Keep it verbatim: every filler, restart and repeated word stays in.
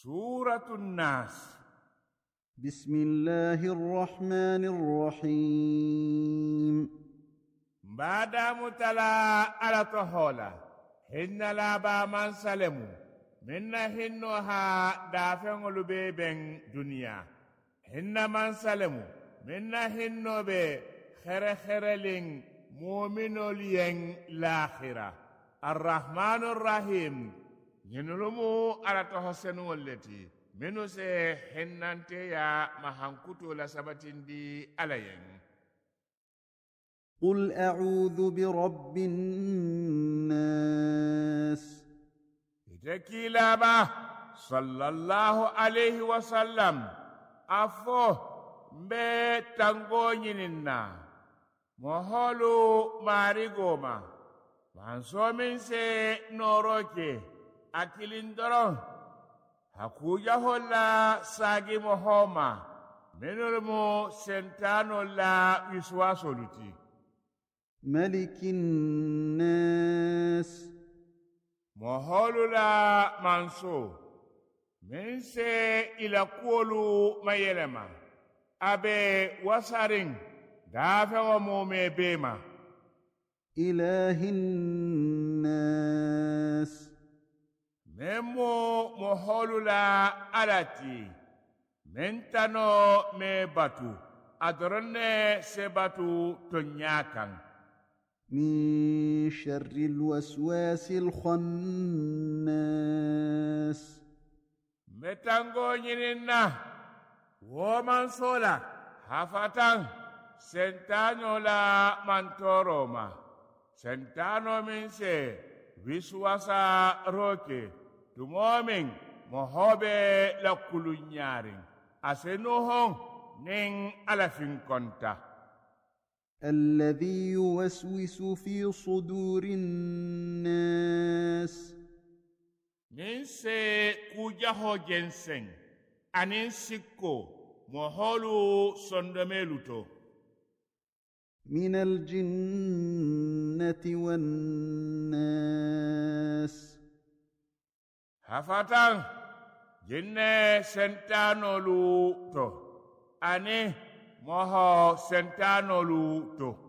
سورة الناس. بسم الله الرحمن الرحيم. بعد متلا على طهولا هن لا با من سلمو من هنها دافن لبيبن دنيا هن من سلمو من هنو be خير خيرلين مؤمنولين الآخرة الرحمن الرحيم ينلمو على تحسن والتي منو سي هنانتي يا مهانكوتو لسبتين دي عليين. قل أعوذ برب الناس. تكيلا با صلى الله عليه وسلم أفو بتنغو نيننا مهولو ماريغوما وانسو من سي نوروكي أكيلين درون hakuja holla sagi mohoma menolmo sentano la wiswaso luti. ملك الناس. moholu la manso men se ila kuolu mayelema abe wasarin dafe wa mume bema. إله الناس. memo moholu la alati mentano me batu adorne se batu tonyakan. من شر الوسواس الخناس. metango nyininna woman sola hafatan sentano la mantoroma sentano min se wiswasa roke tumomin mohobe la kulunyarin asenohon nin alafin konta. الذي يوسوس في صدور الناس. nin se kujaho jensen anin sikko moholu sondomeluto. من الجنة والناس. hafatan jinne sentanolu to ani moho sentanolu to.